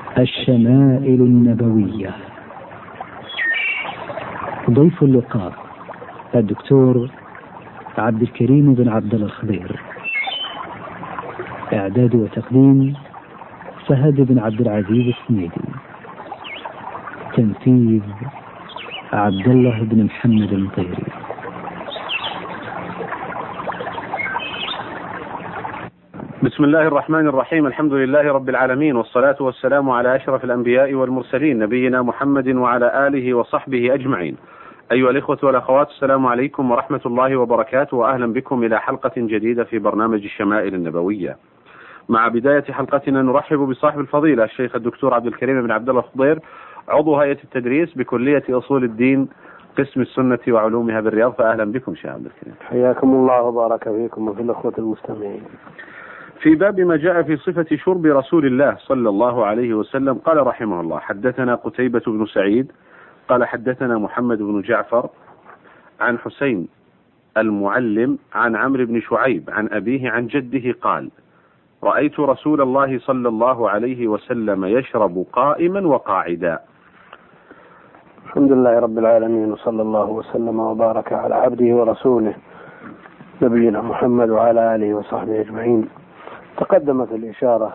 الشمائل النبوية. ضيف اللقاء الدكتور عبد الكريم بن عبد الله الخضير. إعداد وتقديم فهد بن عبد العزيز السميدي. تنفيذ عبد الله بن محمد المطيري. بسم الله الرحمن الرحيم. الحمد لله رب العالمين، والصلاة والسلام على أشرف الأنبياء والمرسلين نبينا محمد وعلى آله وصحبه أجمعين. أيها الإخوة والأخوات، السلام عليكم ورحمة الله وبركاته، وأهلا بكم إلى حلقة جديدة في برنامج الشمائل النبوية. مع بداية حلقتنا نرحب بصاحب الفضيلة الشيخ الدكتور عبد الكريم بن عبد الله الخضير، عضو هيئة التدريس بكلية أصول الدين قسم السنة وعلومها بالرياض. فأهلا بكم شيخ عبد الكريم. حياكم الله وبارك فيكم وفي الأخوة المستمعين. في باب ما جاء في صفة شرب رسول الله صلى الله عليه وسلم، قال رحمه الله: حدثنا قتيبة بن سعيد قال حدثنا محمد بن جعفر عن حسين المعلم عن عمرو بن شعيب عن أبيه عن جده قال: رأيت رسول الله صلى الله عليه وسلم يشرب قائما وقاعدا. الحمد لله رب العالمين، وصلى الله وسلم وبارك على عبده ورسوله نبينا محمد وعلى آله وصحبه أجمعين. تقدمت الإشارة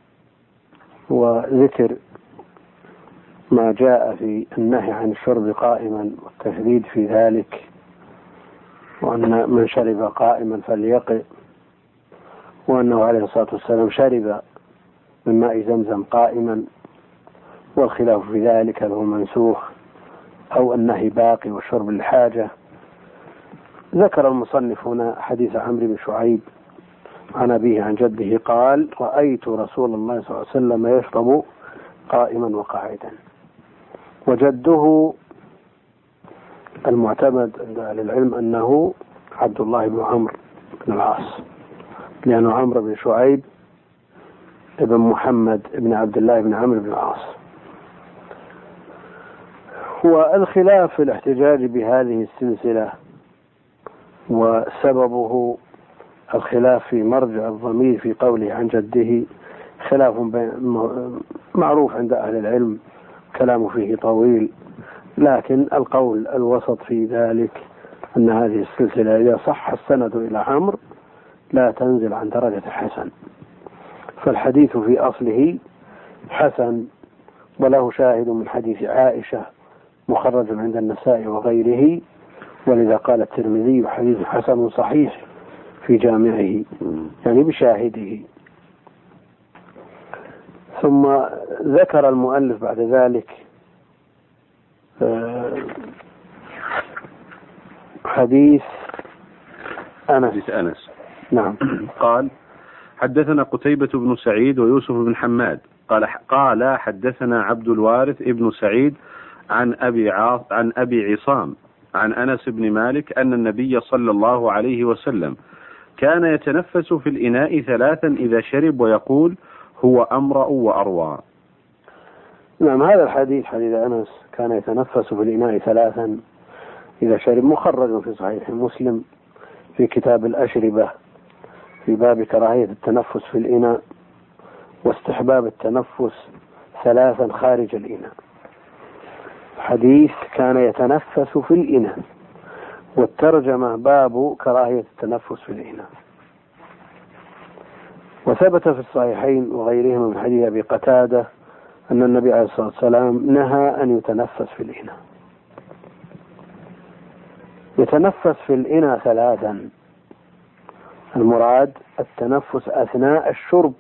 وذكر ما جاء في النهي عن الشرب قائما والتشديد في ذلك، وأن من شرب قائما فليقئ، وأنه عليه الصلاة والسلام شرب من ماء زمزم قائما، والخلاف في ذلك هل هو منسوخ أو النهي باقي والشرب للحاجة. ذكر المصنف هنا حديث عمرو بن شعيب عن أبيه عن جده قال: رأيت رسول الله صلى الله عليه وسلم يشرب قائما وقاعدا. وجده المعتمد عند أهل العلم أنه عبد الله بن عمرو بن العاص، لأنه عمرو بن شعيب ابن محمد ابن عبد الله بن عمرو بن العاص. والخلاف في الاحتجاج بهذه السلسلة وسببه الخلاف في مرجع الضمير في قوله عن جده، خلاف معروف عند أهل العلم، كلام فيه طويل، لكن القول الوسط في ذلك أن هذه السلسلة إذا صح السند إلى عمرو لا تنزل عن درجة حسن، فالحديث في أصله حسن، وله شاهد من حديث عائشة مخرج عند النسائي وغيره، ولذا قال الترمذي حديث حسن صحيح في جامعه، يعني بشاهده. ثم ذكر المؤلف بعد ذلك حديث أنس. نعم. قال: حدثنا قتيبة بن سعيد ويوسف بن حماد قال حدثنا عبد الوارث ابن سعيد عن أبي عصام عن أنس بن مالك أن النبي صلى الله عليه وسلم كان يتنفس في الإناء 3 إذا شرب ويقول: هو أمرأ وأروى. نعم، هذا الحديث حديث أنس كان يتنفس في الإناء 3 إذا شرب، مخرج في صحيح مسلم في كتاب الأشربة في باب كراهية التنفس في الإناء واستحباب التنفس 3 خارج الإناء. حديث كان يتنفس في الإناء، والترجمة باب كراهية التنفس في الإناء. وثبت في الصحيحين وغيرهما من حديث أبي قتادة أن النبي عليه الصلاة والسلام نهى أن يتنفس في الإناء. يتنفس في الإناء 3، المراد التنفس أثناء الشرب.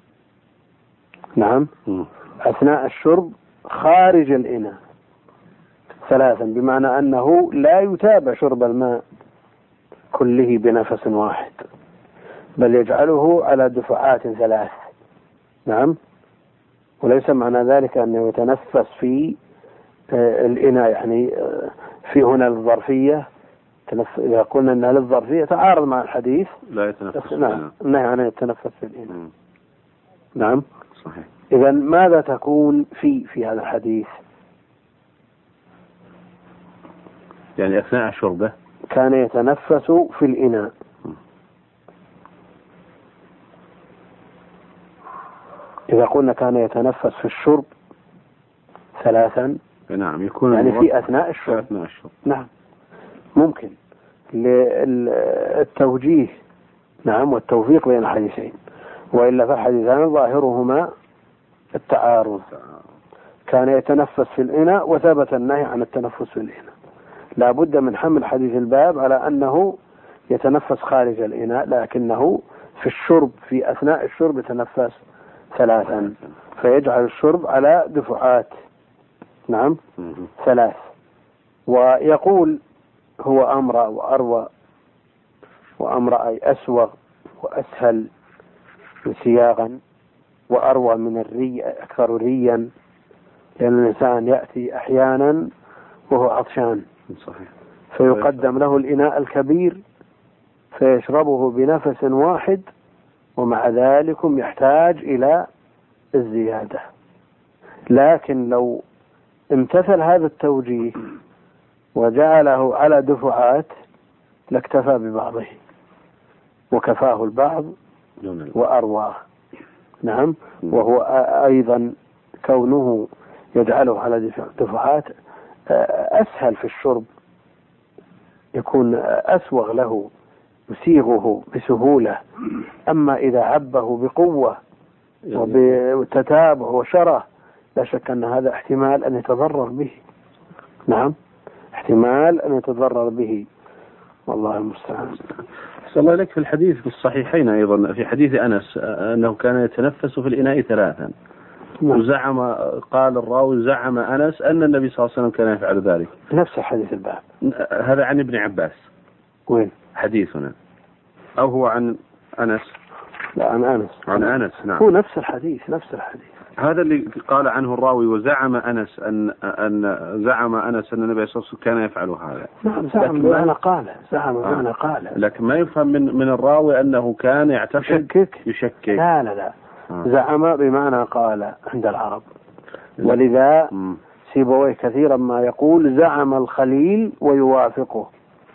نعم، أثناء الشرب خارج الإناء 3، بمعنى أنه لا يتابع شرب الماء كله بنفس واحد، بل يجعله على دفعات 3. نعم، وليس معنى ذلك أنه يتنفس في الإناء، يعني في هنا الظرفية، إذا قلنا أنها للظرفية تعارض مع الحديث لا يتنفس. نعم، النهي عن التنفس في الإناء. نعم، صحيح. إذن ماذا تكون في هذا الحديث؟ يعني أثناء شربه كان يتنفس في الإناء. إذا قلنا كان يتنفس في الشرب 3 نعم يكون يعني في أثناء الشرب. نعم ممكن للتوجيه نعم والتوفيق بين الحديثين، وإلا فالحديثان ظاهرهما التعارض. كان يتنفس في الإناء وثبت النهي عن التنفس في الإناء، لا بد من حمل حديث الباب على أنه يتنفس خارج الإناء، لكنه في الشرب في أثناء الشرب يتنفس 3 فيجعل الشرب على دفعات نعم 3. ويقول هو أمرأ وأروى، وأمرأ أي أسوغ وأسهل سياغا، وأروى من الري أكثر ريا، لأن الإنسان يأتي أحيانا وهو عطشان فيقدم له الإناء الكبير فيشربه بنفس واحد، ومع ذلك يحتاج إلى الزيادة. لكن لو امتثل هذا التوجيه وجعله على دفعات لاكتفى ببعضه وكفاه البعض وأرواه. نعم. وهو أيضا كونه يجعله على دفعات أسهل في الشرب، يكون أسوغ له يسيغه بسهولة. أما إذا عبه بقوة وبتتابع وشره لا شك أن هذا احتمال أن يتضرر به. نعم احتمال أن يتضرر به، والله المستعان. أحسن الله لك. في الحديث في الصحيحين أيضا في حديث أنس أنه كان يتنفس في الإناء 3 وزعم قال الراوي زعم أنس أن النبي صلى الله عليه وسلم كان يفعل ذلك. نفس حديث الباب هذا عن ابن عباس. وين حديثنا أو هو عن أنس؟ لا عن أنس. عن أنس نعم. هو نفس الحديث هذا اللي قال عنه الراوي وزعم أنس أن زعم أنس أن النبي صلى الله عليه وسلم كان يفعل هذا. نعم زعم بمعنى قال. لكن ما يفهم من الراوي أنه كان يعتقد يشكك. لا زعم بمعنى قال عند العرب، ولذا سيبويه كثيرا ما يقول زعم الخليل ويوافقه.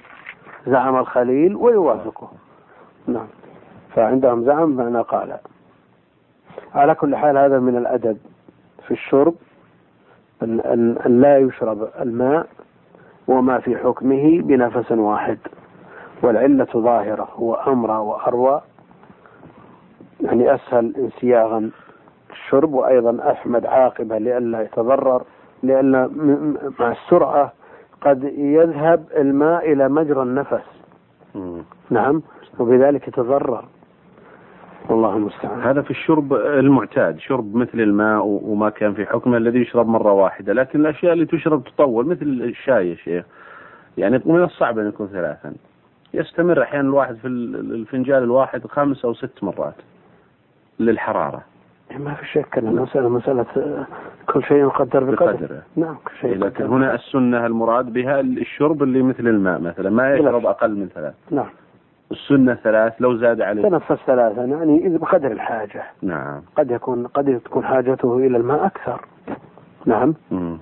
نعم. فعندهم زعم بمعنى قال. على كل حال هذا من الأدب في الشرب أن لا يشرب الماء وما في حكمه بنفس واحد، والعلة ظاهرة، هو أمرى وأروى يعني أسهل انسياغا الشرب، وأيضا أحمد عاقبة لئلا يتضرر، لأن مع السرعة قد يذهب الماء إلى مجرى النفس. نعم وبذلك يتضرر، والله المستعان. هذا في الشرب المعتاد، شرب مثل الماء وما كان في حكمه الذي يشرب مرة واحدة. لكن الأشياء اللي تشرب تطول مثل الشاي يا شيخ، يعني من الصعب أن يكون 3 يستمر أحيانا الواحد في الفنجان الواحد 5 أو 6 مرات للحرارة. ما في شك أن مسألة كل شيء مقدر بقدر. نعم كل شيء. لكن هنا السنة المراد بها الشرب اللي مثل الماء مثلا ما يشرب أقل من 3. نعم. السنة 3 لو زاد عليه تنفس 3 يعني إذا بقدر الحاجة. نعم. قد تكون حاجته إلى الماء أكثر. نعم.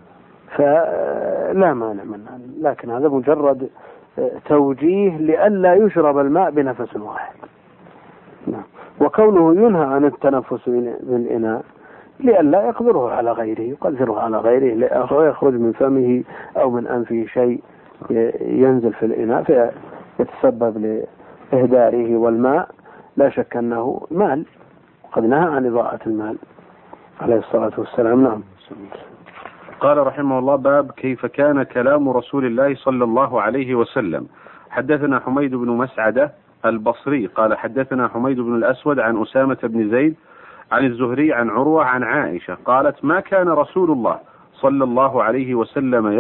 فلا مانع منها، لكن هذا مجرد توجيه لئلا يشرب الماء بنفس واحد. نعم. وكونه ينهى عن التنفس بالإناء لئلا يقدره على غيره، يخرج من فمه أو من أنفه شيء ينزل في الإناء فيتسبب لإهداره، والماء لا شك أنه مال، قد نهى عن إضاعة المال عليه الصلاة والسلام. نعم. قال رحمه الله: باب كيف كان كلام رسول الله صلى الله عليه وسلم. حدثنا حميد بن مسعدة البصري قال حدثنا حميد بن الأسود عن أسامة بن زيد عن الزهري عن عروة عن عائشة قالت: ما كان رسول الله صلى الله عليه وسلم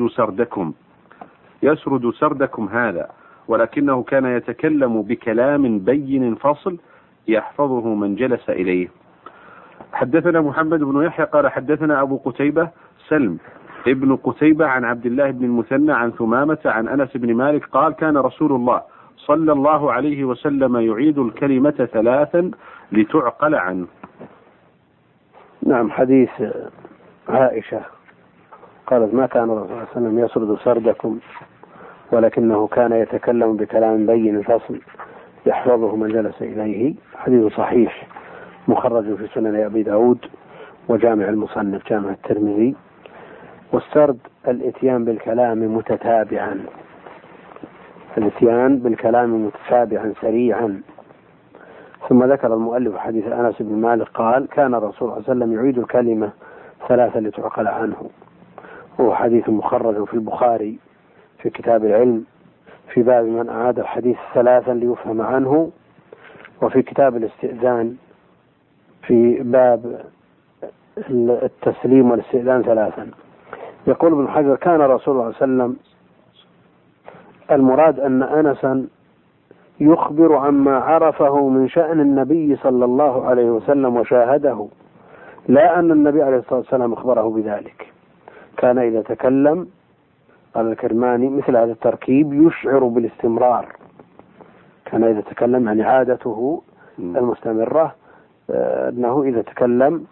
يسرد سردكم هذا، ولكنه كان يتكلم بكلام بين فصل يحفظه من جلس إليه. حدثنا محمد بن يحيى قال حدثنا أبو قتيبة سلم ابن قتيبة عن عبد الله بن المثنى عن ثمامة عن أنس بن مالك قال: كان رسول الله صلى الله عليه وسلم يعيد الكلمة 3 لتعقل عنه. نعم. حديث عائشة قالت: ما كان الرسول صلى الله عليه وسلم يسرد سردكم، ولكنه كان يتكلم بكلام بين فصل يحفظه من جلس إليه. حديث صحيح مخرج في سنن أبي داود وجامع المصنف جامع الترمذي. والسرد الإتيان بالكلام متتابعا، الإتيان بالكلام متتابعا سريعا. ثم ذكر المؤلف حديث أنس بن مالك قال كان الرسول صلى الله عليه وسلم يعيد الكلمة 3 لتعقل عنه، وهو حديث مخرج في البخاري في كتاب العلم في باب من أعاد الحديث 3 ليفهم عنه، وفي كتاب الاستئذان في باب التسليم والاستئذان 3. يقول ابن حجر كان رسول الله صلى الله عليه وسلم، المراد أن أنسا يخبر عما عرفه من شأن النبي صلى الله عليه وسلم وشاهده، لا أن النبي عليه الصلاة والسلام أخبره بذلك. كان إذا تكلم، قال الكرماني، مثل هذا التركيب يشعر بالاستمرار. كان إذا تكلم يعني عادته المستمرة أنه إذا تكلم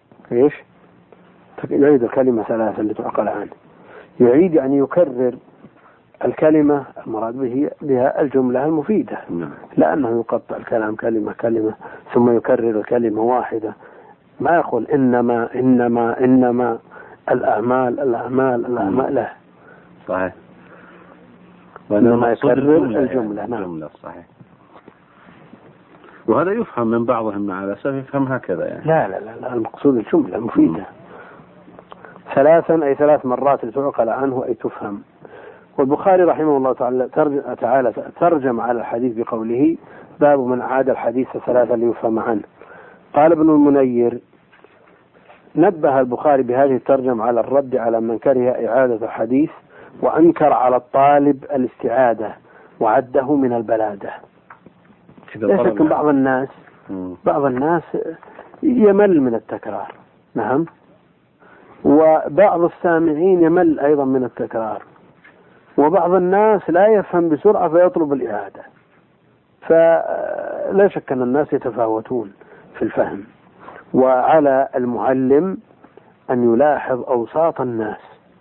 يعيد الكلمة 3 لتعقل عنه. يعيد يعني يكرر الكلمة المراد بها الجملة المفيدة، لأنه يقطع الكلام كلمة كلمة ثم يكرر الكلمة واحدة. ما يقول إنما إنما إنما الأعمال الأعمال الأعمال، لا صحيح، وإنما يكرر الجملة. نعم صحيح. وهذا يفهم من بعضهم مع الأسف يفهم هكذا يعني. لا المقصود الجملة المفيدة. 3 أي 3 مرات لتعقل عنه أي تفهم. والبخاري رحمه الله تعالى ترجم على الحديث بقوله باب من عاد الحديث 3 ليفهم عنه. قال ابن المنير نبه البخاري بهذه الترجمة على الرد على من كره إعادة الحديث وأنكر على الطالب الاستعادة وعده من البلادة. لكن بعض الناس يمل من التكرار، نعم، وبعض السامعين يمل أيضا من التكرار، وبعض الناس لا يفهم بسرعة فيطلب الإعادة. فلا شك أن الناس يتفاوتون في الفهم، وعلى المعلم أن يلاحظ أوساط الناس،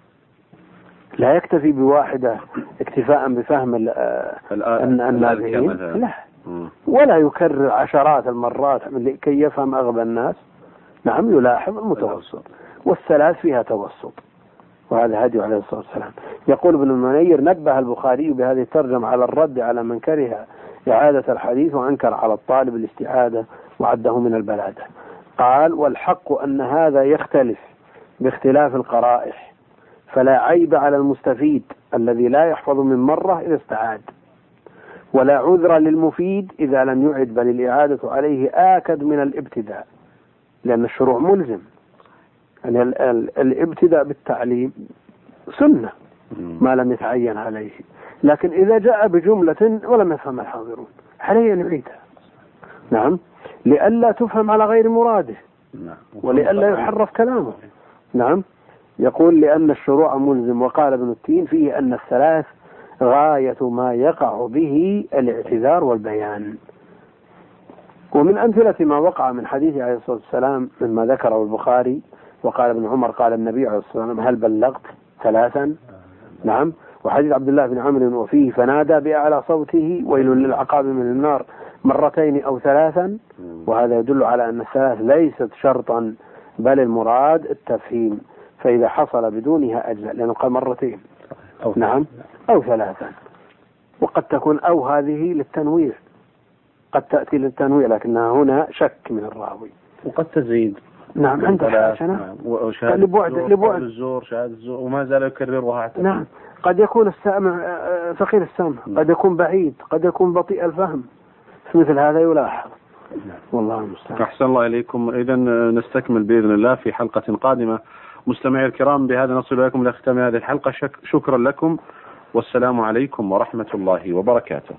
لا يكتفي بواحدة اكتفاء بفهم النابهين، لا، ولا يكرر عشرات المرات لكي يفهم أغلب الناس. نعم، يلاحظ المتوسط، والثلاث فيها توسط، وهذا هدي عليه الصلاة والسلام. يقول ابن المنير نبه البخاري بهذه الترجمة على الرد على من كره إعادة الحديث وأنكر على الطالب الاستعادة وعده من البلادة. قال والحق أن هذا يختلف باختلاف القرائح، فلا عيب على المستفيد الذي لا يحفظ من مرة إذا استعاد، ولا عذر للمفيد إذا لم يعد، بل الإعادة عليه آكد من الابتداء، لأن الشروع ملزم. يعني الابتداء بالتعليم سنة ما لم يتعين عليه، لكن إذا جاء بجملة ولم يفهم الحاضرون عليه أن يعيدها، نعم، لئلا تفهم على غير مراده ولئلا يحرف كلامه. نعم، يقول لأن الشروع ملزم. وقال ابن التين فيه أن الثلاث غاية ما يقع به الاعتذار والبيان. ومن أمثلة ما وقع من حديث عليه الصلاة والسلام مما ذكره البخاري وقال ابن عمر قال النبي عليه الصلاة والسلام هل بلغت 3؟ نعم. وحديث عبد الله بن عمرو وفيه فنادى بأعلى صوته ويل للعقاب من النار 2 أو 3. وهذا يدل على أن الثلاث ليست شرطا، بل المراد التفهيم، فإذا حصل بدونها أجزاء، لأنه قال 2 نعم أو 3. وقد تكون أو هذه للتنويع، قد تأتي للتنويع لكنها هنا شك من الراوي، وقد تزيد. نعم، عندها حسنة لبعد الزور شهادة الزور وما زال يكررها. نعم، قد يكون السامع ثقيل السمع، قد يكون بعيد، قد يكون بطيء الفهم، مثل هذا يلاحظ. والله المستعان. أحسن الله إليكم. إذا نستكمل بإذن الله في حلقة قادمة. مستمعي الكرام، بهذا نصل إليكم لختام هذه الحلقة. شكرا لكم، والسلام عليكم ورحمة الله وبركاته.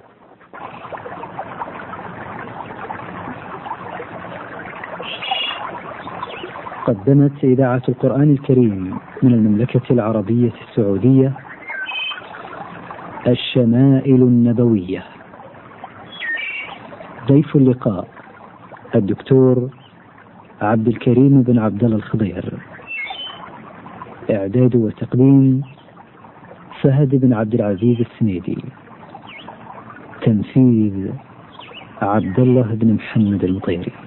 قدمت إذاعة القرآن الكريم من المملكة العربية السعودية الشمائل النبوية. ضيف اللقاء الدكتور عبد الكريم بن عبد الله الخضير. إعداد وتقديم فهد بن عبد العزيز السنيدي. تنفيذ عبد الله بن محمد المطيري.